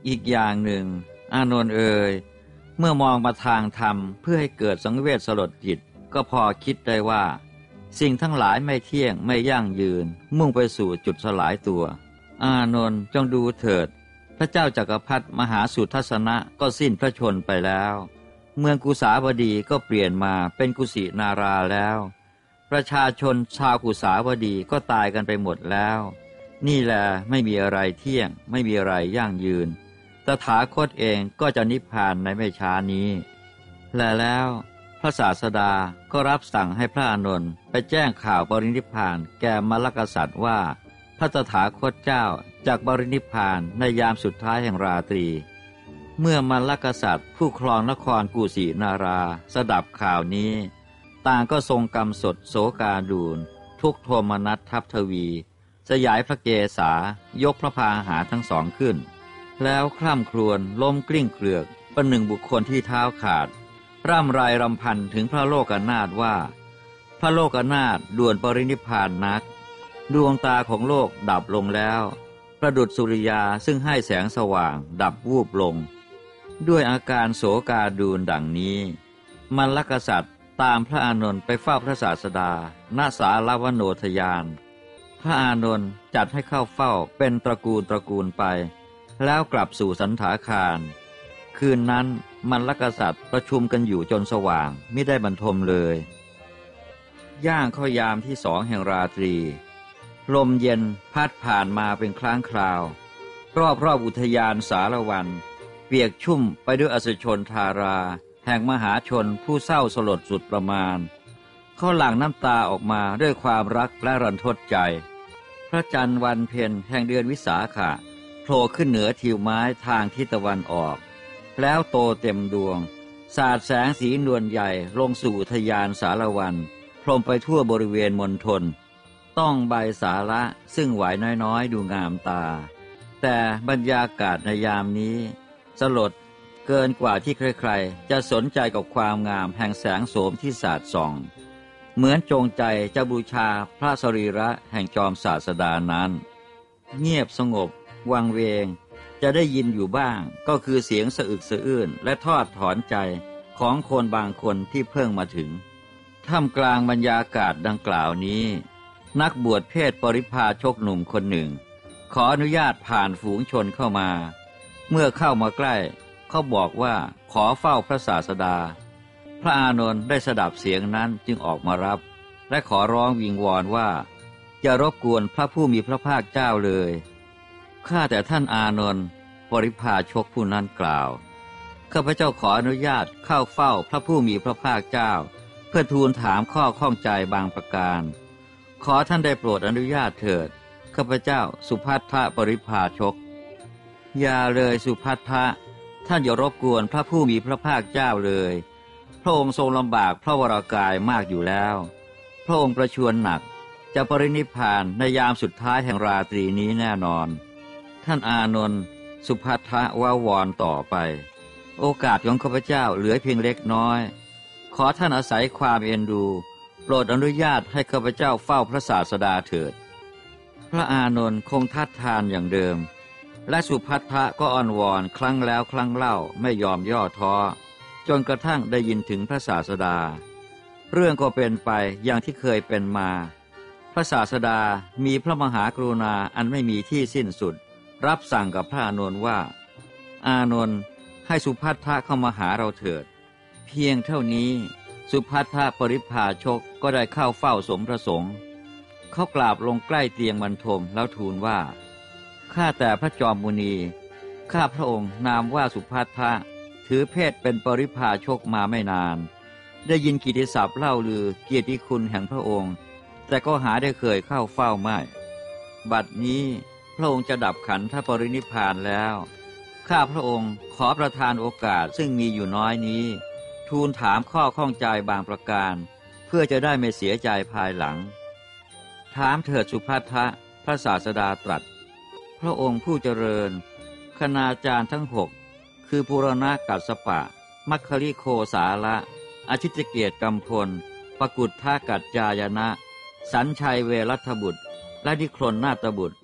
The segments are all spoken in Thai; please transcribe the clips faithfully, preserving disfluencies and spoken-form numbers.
อีกอย่างหนึ่งอานนท์เอ่ยเมื่อมองมาทางธรรมเพื่อให้เกิดสังเวชสลดจิตก็พอคิดได้ว่าสิ่งทั้งหลายไม่เที่ยงไม่ยั่งยืนมุ่งไปสู่จุดสลายตัวอานนท์จงดูเถิดพระเจ้าจักรพรรดิมหาสุทัศนะก็สิ้นพระชนม์ไปแล้วเมืองกุสาวดีก็เปลี่ยนมาเป็นกุสินาราแล้วประชาชนชาวกุสาวดีก็ตายกันไปหมดแล้วนี่แหละไม่มีอะไรเที่ยงไม่มีอะไรยั่งยืนตถาคตเองก็จะนิพพานในไม่ช้านี้และแล้วพระศาสดาก็รับสั่งให้พระอานนท์ไปแจ้งข่าวปรินิพพานแก่มลกษัตริย์ว่าพระตถาคตเจ้าจากปรินิพพานในยามสุดท้ายแห่งราตรีเมื่อมลกษัตริย์ผู้ครองนครกุสินาราสดับข่าวนี้ต่างก็ทรงกำสดโศกาดูลทุกโทมนัสทัพทวีสยายพระเกศายกพระพาหาทั้งสองขึ้นแล้วคร่ำครวญล้มกลิ้งเกลือกประหนึ่งบุคคลที่เท้าขาดร่ำไรรำพันถึงพระโลกนาถว่าพระโลกนาถด่วนปรินิพพานนักดวงตาของโลกดับลงแล้วประดุจสุริยาซึ่งให้แสงสว่างดับวูบลงด้วยอาการโศกาดูลดังนี้มลกษัตริย์ตามพระอานนท์ไปเฝ้าพระศาสดาณสาลวโนทยานพระอานนท์จัดให้เข้าเฝ้าเป็นตระกูลตระกูลไปแล้วกลับสู่สันถาคารคืนนั้นมลกษัตริย์ประชุมกันอยู่จนสว่างมิได้บรรทมเลยย่างเข้ายามที่สองแห่งราตรีลมเย็นพัดผ่านมาเป็นครั้งคราวรอบรอบอุทยานสารวันเปียกชุ่มไปด้วยอสชนธาราแห่งมหาชนผู้เศร้าสลดสุดประมาณเขาหลั่งน้ำตาออกมาด้วยความรักและรันทดใจพระจันทร์วันเพ็ญแห่งเดือนวิสาขะโผล่ขึ้นเหนือทิวไม้ทางทิศตะวันออกแล้วโตเต็มดวงสาดแสงสีนวลใหญ่ลงสู่อุทยานสารวันพรมไปทั่วบริเวณมณฑลต้องใบสาระซึ่งไหวน้อยๆดูงามตาแต่บรรยากาศในยามนี้สลดเกินกว่าที่ใครๆจะสนใจกับความงามแห่งแสงโสมที่สาดส่องเหมือนจงใจจะบูชาพระสรีระแห่งจอมศาสดานั้นเงียบสงบวังเวงจะได้ยินอยู่บ้างก็คือเสียงสะอึกสะอื้นและทอดถอนใจของคนบางคนที่เพิ่งมาถึงท่ามกลางบรรยากาศดังกล่าวนี้นักบวชเพศปริพาชกหนุ่มคนหนึ่งขออนุญาตผ่านฝูงชนเข้ามาเมื่อเข้ามาใกล้เขาบอกว่าขอเฝ้าพระศาสดาพระอานนท์ได้สดับเสียงนั้นจึงออกมารับและขอร้องวิงวอนว่าอย่ารบกวนพระผู้มีพระภาคเจ้าเลยข้าแต่ท่านอานนท์ปริพาชกผู้นั้นกล่าวข้าพเจ้าขออนุญาตเข้าเฝ้าพระผู้มีพระภาคเจ้าเพื่อทูลถามข้อข้องใจบางประการขอท่านได้โปรดอนุญาตเถิดข้าพเจ้าสุภัททะปริพาชกอย่าเลยสุภัททะท่านอย่ารบกวนพระผู้มีพระภาคเจ้าเลยพระองค์ทรงลำบากพระวรากายมากอยู่แล้วพระองค์ประชวรหนักจะปรินิพพานในยามสุดท้ายแห่งราตรีนี้แน่นอนท่านอานนท์สุภัททะว่าวอนต่อไปโอกาสของข้าพเจ้าเหลือเพียงเล็กน้อยขอท่านอาศัยความเอ็นดูโปรดอนุญาตให้ข้าพเจ้าเฝ้าพระศาสดาเถิดพระอานนท์คงทัดทานอย่างเดิมและสุภัททะก็อ้อนวอนครั้งแล้วครั้งเล่าไม่ยอมย่อท้อจนกระทั่งได้ยินถึงพระศาสดาเรื่องก็เป็นไปอย่างที่เคยเป็นมาพระศาสดามีพระมหากรุณาอันไม่มีที่สิ้นสุดรับสั่งกับพระอานนท์ว่าอานนท์ให้สุภัททะเข้ามาหาเราเถิดเพียงเท่านี้สุภัททะปริพาชกก็ได้เข้าเฝ้าสมประสงค์เขากราบลงใกล้เตียงบรรทมแล้วทูลว่าข้าแต่พระจอมมุนีข้าพระองค์นามว่าสุภัททะถือเพศเป็นปริพาชกมาไม่นานได้ยินกิตติศัพท์เล่าลือเกียรติคุณแห่งพระองค์แต่ก็หาได้เคยเข้าเฝ้าไม่บัดนี้พระองค์จะดับขันธปรินิพพานแล้วข้าพระองค์ขอประทานโอกาสซึ่งมีอยู่น้อยนี้ทูลถามข้อข้องใจบางประการเพื่อจะได้ไม่เสียใจภายหลังถามเถิดสุภัททะพระศาสดาตรัสพระองค์ผู้เจริญคณาจารย์ทั้งหกคือปุรณกัสสปะมัคคลิโคสาละอชิตเกียรติกัมพลปกุฏทากัจจายนะสัญชัยเวรัตบุตรและนิครนนาตบุตร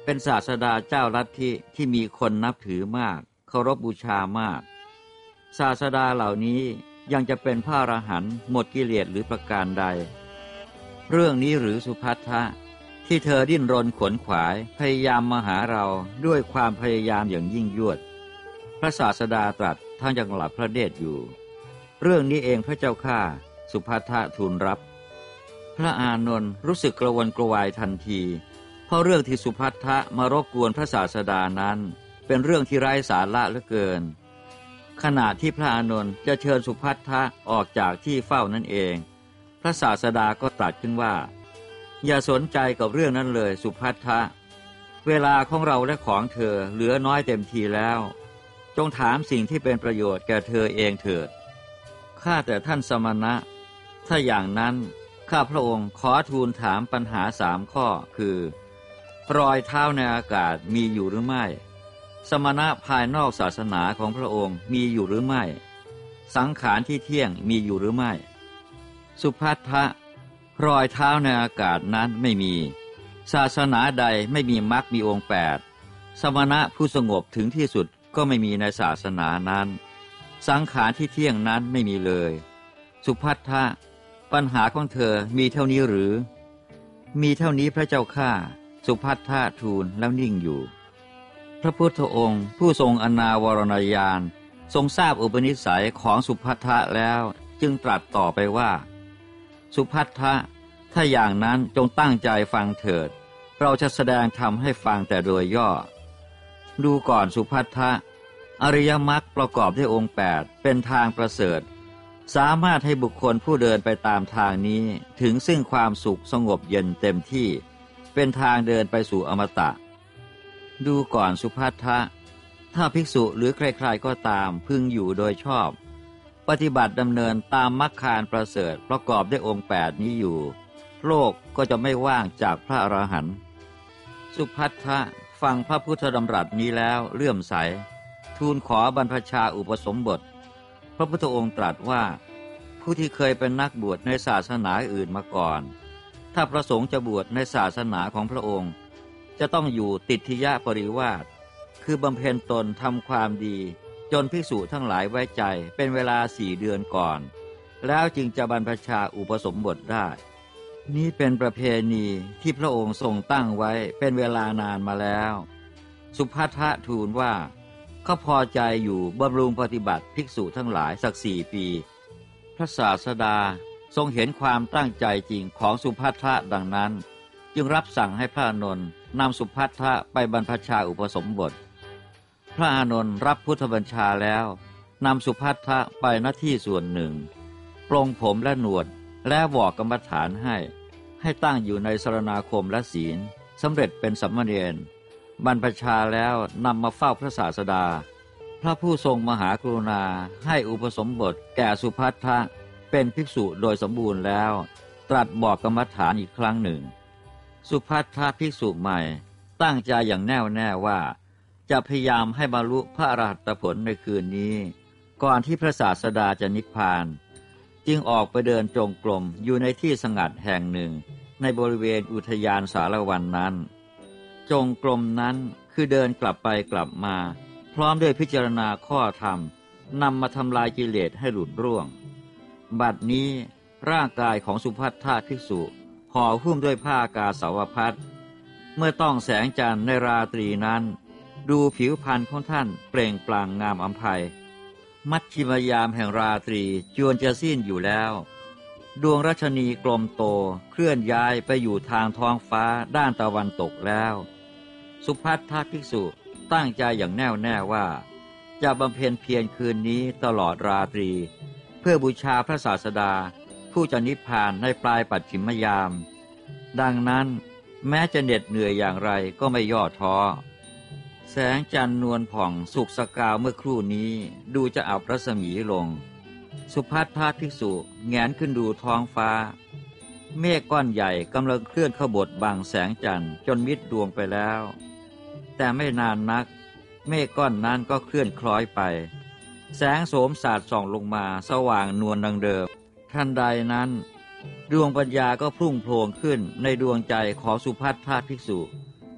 เป็นศาสดาเจ้าลัทธิที่มีคนนับถือมากเคารพบูชามากศาสดาเหล่านี้ยังจะเป็นพระอรหันต์หมดกิเลสหรือประการใดเรื่องนี้หรือสุภัททะที่เธอดิ้นรนขวนขวายพยายามมาหาเราด้วยความพยายามอย่างยิ่งยวดพระศาสดาตรัสทั้งยังหลับพระเนตรอยู่เรื่องนี้เองพระเจ้าข้าสุภัททะทูลรับพระอานนท์รู้สึกกระวนกระวายทันทีเพราะเรื่องที่สุภัททะมารบกวนพระศาสดานั้นเป็นเรื่องที่ไร้สาระเหลือเกินขณะที่พระอานนท์จะเชิญสุภัททะออกจากที่เฝ้านั่นเองพระศาสดาก็ตรัสขึ้นว่าอย่าสนใจกับเรื่องนั้นเลยสุภัททะเวลาของเราและของเธอเหลือน้อยเต็มทีแล้วจงถามสิ่งที่เป็นประโยชน์แก่เธอเองเถิดข้าแต่ท่านสมณะถ้าอย่างนั้นข้าพระองค์ขอทูลถามปัญหาสามข้อคือรอยเท้าในอากาศมีอยู่หรือไม่สมณะภายนอกศาสนาของพระองค์มีอยู่หรือไม่สังขารที่เที่ยงมีอยู่หรือไม่สุภัททะรอยเท้าในอากาศนั้นไม่มีศาสนาใดไม่มีมรรคมีองค์แปดสมณะผู้สงบถึงที่สุดก็ไม่มีในศาสนานั้นสังขารที่เที่ยงนั้นไม่มีเลยสุภัททะปัญหาของเธอมีเท่านี้หรือมีเท่านี้พระเจ้าข้าสุภัททะทูลแล้วนิ่งอยู่พระพุทธองค์ผู้ทรงอนาวรณญาณทรงทราบอุปนิสัยของสุภัททะแล้วจึงตรัสต่อไปว่าสุภัททะถ้าอย่างนั้นจงตั้งใจฟังเถิดเราจะแสดงธรรมให้ฟังแต่โดยย่อดูก่อนสุภัททะอริยมรรคประกอบด้วยองค์แปดเป็นทางประเสริฐสามารถให้บุคคลผู้เดินไปตามทางนี้ถึงซึ่งความสุขสงบเย็นเต็มที่เป็นทางเดินไปสู่อมตะดูก่อนสุภัททะถ้าภิกษุหรือใครๆก็ตามพึงอยู่โดยชอบปฏิบัติดำเนินตามมรรคการประเสริฐประกอบด้วยองค์แปดนี้อยู่โลกก็จะไม่ว่างจากพระอรหันต์สุภัททะฟังพระพุทธดำรัสนี้แล้วเลื่อมใสทูลขอบรรพชาอุปสมบทพระพุทธองค์ตรัสว่าผู้ที่เคยเป็นนักบวชในศาสนาอื่นมาก่อนถ้าประสงค์จะบวชในศาสนาของพระองค์จะต้องอยู่ติทิยปริวาสคือบำเพ็ญตนทำความดีจนภิกษุทั้งหลายไว้ใจเป็นเวลาสี่เดือนก่อนแล้วจึงจะบรรพชาอุปสมบทได้นี้เป็นประเพณีที่พระองค์ทรงตั้งไว้เป็นเวลานานมาแล้วสุภัททะทูลว่าเขาพอใจอยู่บำรุงปฏิบัติภิกษุทั้งหลายสักสี่ปีพระศาสดาทรงเห็นความตั้งใจจริงของสุภัททะดังนั้นจึงรับสั่งให้พระอานนท์นำสุภัททะไปบรรพชาอุปสมบทพระอานนท์รับพุทธบัญชาแล้วนำสุภัททะไปณที่ส่วนหนึ่งปรงผมและหนวดและบอกกรรมฐานให้ให้ตั้งอยู่ในสรณาคมและศีลสำเร็จเป็นสัมมาเนรบรรพชาแล้วนำมาเฝ้าพระศาสดาพระผู้ทรงมหากรุณาให้อุปสมบทแก่สุภัททะเป็นภิกษุโดยสมบูรณ์แล้วตรัสบอกกรรมฐานอีกครั้งหนึ่งสุภัททะภิกษุใหม่ตั้งใจอย่างแน่วแน่ว่าจะพยายามให้บรรลุพระอรหัตผลในคืนนี้ก่อนที่พระศาสดาจะนิพพานจึงออกไปเดินจงกรมอยู่ในที่สงัดแห่งหนึ่งในบริเวณอุทยานสารวันนั้นจงกรมนั้นคือเดินกลับไปกลับมาพร้อมด้วยพิจารณาข้อธรรมนำมาทำลายกิเลสให้หลุดร่วงบัดนี้ร่างกายของสุภัททะภิกษุห่อหุ้มด้วยผ้ากาสาวพัสเมื่อต้องแสงจันทร์ในราตรีนั้นดูผิวพรรณของท่านเปล่งปลั่งงามอำไพมัชฌิมยามแห่งราตรีจวนจะสิ้นอยู่แล้วดวงรัชนีกลมโตเคลื่อนย้ายไปอยู่ทางท้องฟ้าด้านตะวันตกแล้วสุภัททะภิกษุตั้งใจอย่างแน่วแน่ว่าจะบำเพ็ญเพียรคืนนี้ตลอดราตรีเพื่อบูชาพระศาสดาผู้จะนิพพานในปลายปัจฉิมยามดังนั้นแม้จะเหน็ดเหนื่อยอย่างไรก็ไม่ย่อท้อแสงจันทร์นวลผ่องสุกสกาวเมื่อครู่นี้ดูจะอับรัศมีลงสุภัททะภิกษุแงนขึ้นดูท้องฟ้าเมฆก้อนใหญ่กำลังเคลื่อนเข้าบดบังแสงจันทร์จนมิดดวงไปแล้วแต่ไม่นานนักเมฆก้อนนั้นก็เคลื่อนคล้อยไปแสงโสมสาดส่องลงมาสว่างนวลดังเดิมทันใดนั้นดวงปัญญาก็พุ่งโผล่ขึ้นในดวงใจของสุภัททะภิกษุ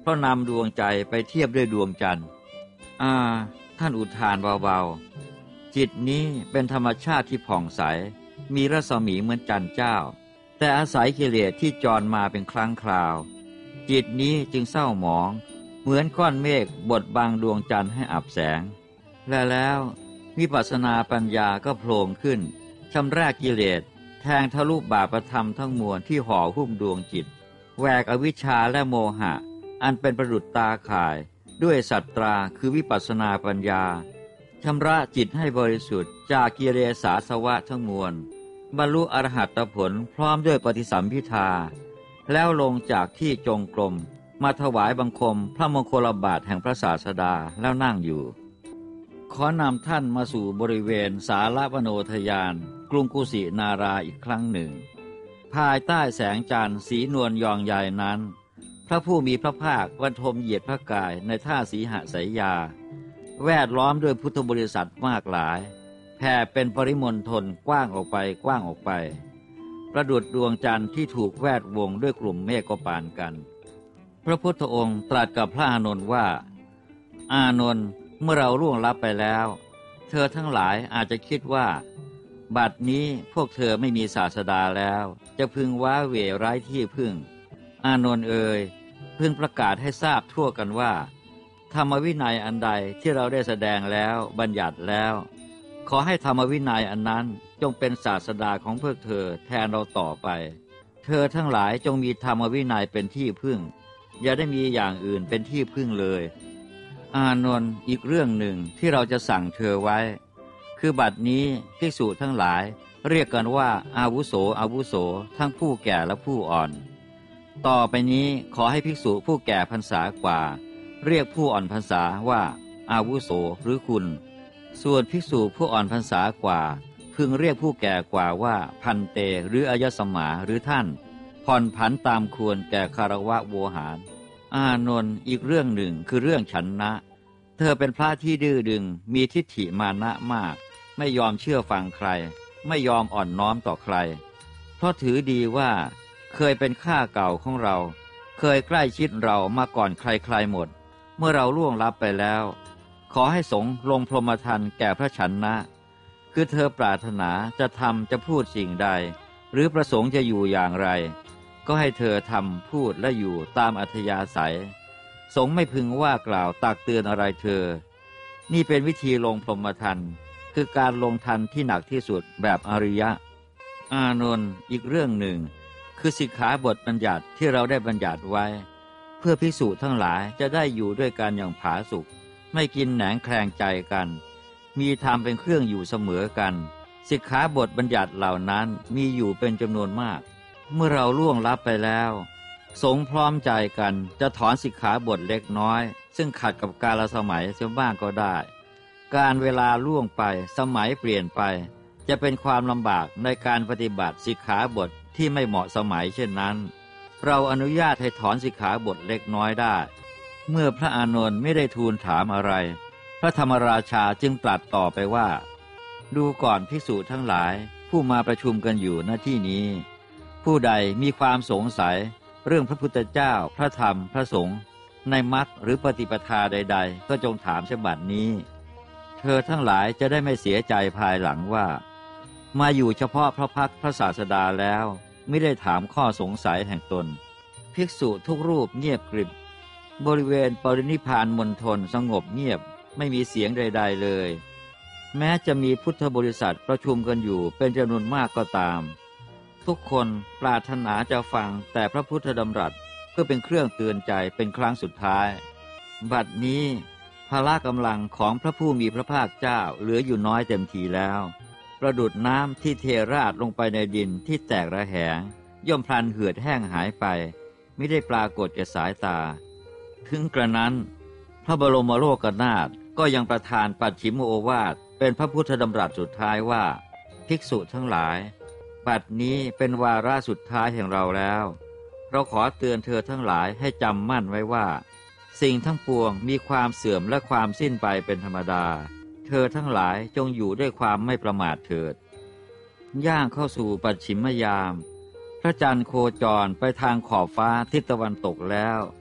เพราะนำดวงใจไปเทียบด้วยดวงจันทร์อ่าท่านอุทานเบาๆจิตนี้เป็นธรรมชาติที่ผ่องใสมีรัศมีเหมือนจันทร์เจ้าแต่อาศัยกิเลสที่จรมาเป็นครั้งคราวจิตนี้จึงเศร้าหมองเหมือนก้อนเมฆบดบังดวงจันทร์ให้อับแสงและแล้ววิปัสสนาปัญญาก็โผล่ขึ้นชำระกิเลสแทงทะลุบาปธรรมทั้งมวลที่ห่อหุ้มดวงจิตแหวกอวิชชาและโมหะอันเป็นประดุจตาข่ายด้วยสัตตราคือวิปัสสนาปัญญาชำระจิตให้บริสุทธิ์จากกิเลสอาสวะทั้งมวลบรรลุอรหัตผลพร้อมด้วยปฏิสัมภิทาแล้วลงจากที่จงกรมมาถวายบังคมพระมงคลบาทแห่งพระศาสดาแล้วนั่งอยู่ขอนำท่านมาสู่บริเวณสาลวโนทยานกรุงกุสินาราอีกครั้งหนึ่งภายใต้แสงจันทร์สีนวลยองใหญ่นั้นพระผู้มีพระภาคบรรทมเหยียดพระกายในท่าสีหสายยาแวดล้อมด้วยพุทธบริษัทมากหลายแผ่เป็นปริมณฑลกว้างออกไปกว้างออกไปประดุจดวงจันทร์ที่ถูกแวดวงด้วยกลุ่มเมฆก็ปานกันพระพุทธองค์ตรัสกับพระอานนท์ว่าอานนท์เมื่อเราล่วงลับไปแล้วเธอทั้งหลายอาจจะคิดว่าบัดนี้พวกเธอไม่มีศาสดาแล้วจะพึงว้าเหวไร้ที่พึ่งอานนท์เอ่ยพึงประกาศให้ทราบทั่วกันว่าธรรมวินัยอันใดที่เราได้แสดงแล้วบัญญัติแล้วขอให้ธรรมวินัยอันนั้นจงเป็นศาสดาของพวกเธอแทนเราต่อไปเธอทั้งหลายจงมีธรรมวินัยเป็นที่พึ่งอย่าได้มีอย่างอื่นเป็นที่พึ่งเลยอานนท์อีกเรื่องหนึ่งที่เราจะสั่งเธอไว้คือบัดนี้ภิกษุทั้งหลายเรียกกันว่าอาวุโสอาวุโสทั้งผู้แก่และผู้อ่อนต่อไปนี้ขอให้ภิกษุผู้แก่พรรษากว่าเรียกผู้อ่อนพรรษาว่าอาวุโสหรือคุณส่วนภิกษุผู้อ่อนพรรษากว่าพึงเรียกผู้แก่กว่าว่าพันเตหรืออายสมาหรือท่านผ่อนผันตามควรแก่คารวะโวหารอานนท์อีกเรื่องหนึ่งคือเรื่องฉันนะเธอเป็นพระที่ดื้อดึงมีทิฏฐิมานะมากไม่ยอมเชื่อฟังใครไม่ยอมอ่อนน้อมต่อใครเพราะถือดีว่าเคยเป็นข้าเก่าของเราเคยใกล้ชิดเรามาก่อนใครๆหมดเมื่อเราล่วงลับไปแล้วขอให้สงฆ์ลงพรหมทานแก่พระฉันนะคือเธอปรารถนาจะทำจะพูดสิ่งใดหรือประสงค์จะอยู่อย่างไรก็ให้เธอทำพูดและอยู่ตามอัธยาศัยสงฆ์ไม่พึงว่ากล่าวตักเตือนอะไรเธอนี่เป็นวิธีลงพรหมทานคือการลงทันที่หนักที่สุดแบบอริยะอานนท์อีกเรื่องหนึ่งคือสิกขาบทบัญญัติที่เราได้บัญญัติไว้เพื่อภิกษุทั้งหลายจะได้อยู่ด้วยกันอย่างผาสุกไม่กินแหนงแคลงใจกันมีธรรมเป็นเครื่องอยู่เสมอกันสิกขาบทบัญญัติเหล่านั้นมีอยู่เป็นจำนวนมากเมื่อเราล่วงลับไปแล้วสงฆ์พร้อมใจกันจะถอนสิกขาบทเล็กน้อยซึ่งขัดกับกาลสมัยเสียบ้างก็ได้การเวลาล่วงไปสมัยเปลี่ยนไปจะเป็นความลำบากในการปฏิบัติสิกขาบทที่ไม่เหมาะสมัยเช่นนั้นเราอนุญาตให้ถอนสิกขาบทเล็กน้อยได้เมื่อพระอานนท์ไม่ได้ทูลถามอะไรพระธรรมราชาจึงตรัสต่อไปว่าดูก่อนภิกษุทั้งหลายผู้มาประชุมกันอยู่ณที่นี้ผู้ใดมีความสงสัยเรื่องพระพุทธเจ้าพระธรรมพระสงฆ์ในมรรคหรือปฏิปทาใดๆก็จงถามฉบับนี้เธอทั้งหลายจะได้ไม่เสียใจภายหลังว่ามาอยู่เฉพาะพระพักตร์พระศาสดาแล้วไม่ได้ถามข้อสงสัยแห่งตนภิกษุทุกรูปเงียบกริบบริเวณปรินิพพานมณฑลสงบเงียบไม่มีเสียงใดๆเลยแม้จะมีพุทธบริษัทประชุมกันอยู่เป็นจำนวนมากก็ตามทุกคนปรารถนาจะฟังแต่พระพุทธดำรัสเพื่อเป็นเครื่องเตือนใจเป็นครั้งสุดท้ายบัดนี้พละกำลังของพระผู้มีพระภาคเจ้าเหลืออยู่น้อยเต็มทีแล้วประดุจน้ำที่เทราดลงไปในดินที่แตกระแหงย่อมพลันเหือดแห้งหายไปไม่ได้ปรากฏแก่สายตาถึงกระนั้นพระบรมโลกนาถก็ยังประทานปัจฉิมโอวาทเป็นพระพุทธดำรัสสุดท้ายว่าภิกษุทั้งหลายบัดนี้เป็นวาระสุดท้ายแห่งเราแล้วเราขอเตือนเธอทั้งหลายให้จำมั่นไว้ว่าสิ่งทั้งปวงมีความเสื่อมและความสิ้นไปเป็นธรรมดาเธอทั้งหลายจงอยู่ด้วยความไม่ประมาทเถิดย่างเข้าสู่ปัจฉิมยามพระจันทร์โคจรไปทางขอบฟ้าทิศตะวันตกแล้ว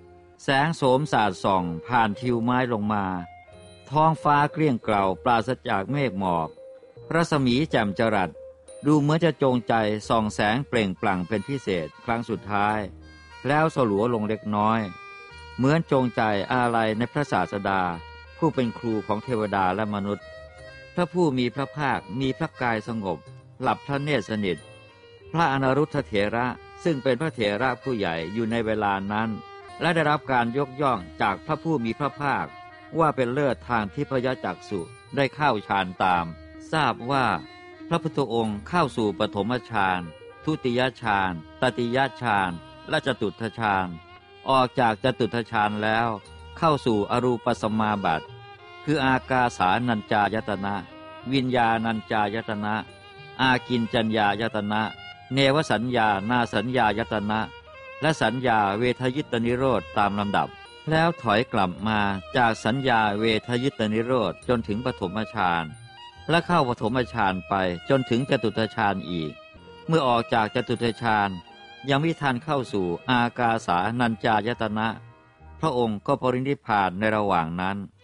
แสงโสมสาดส่องผ่านทิวไม้ลงมาท้องฟ้าเกลี้ยงเกลาปราศจากเมฆหมอกรัศมีแจ่มจรัสดูเหมือนจะจงใจส่องแสงเปล่งปลั่งเป็นพิเศษครั้งสุดท้ายแล้วสลัวลงเล็กน้อยเหมือนจงใจอาลัยในพระศาสดาผู้เป็นครูของเทวดาและมนุษย์พระผู้มีพระภาคมีพระกายสงบหลับพระเนตรสนิทพระอนารุทธเถระซึ่งเป็นพระเถระผู้ใหญ่อยู่ในเวลานั้นและได้รับการยกย่องจากพระผู้มีพระภาคว่าเป็นเลิศทางทิพยจักษุได้เข้าฌานตามทราบว่าพระพุทธองค์เข้าสู่ปฐมฌานทุติยฌานตติยฌานและจตุตถฌานออกจากจตุตถฌานแล้วเข้าสู่อรูปสัมมาบัติคืออากาสานัญจายตนะวิญญาณัญจายตนะอากินจัญญายตนะเนวสัญญานาสัญญายตนะและสัญญาเวทยิตนิโรธตามลำดับแล้วถอยกลับมาจากสัญญาเวทยิตนิโรธจนถึงปฐมฌานและเข้าปฐมฌานไปจนถึงจตุตถฌานอีกเมื่อออกจากจตุตถฌานยังไม่ทันเข้าสู่อากาสานัญจายตนะพระองค์ก็ปรินิพพานในระหว่างนั้น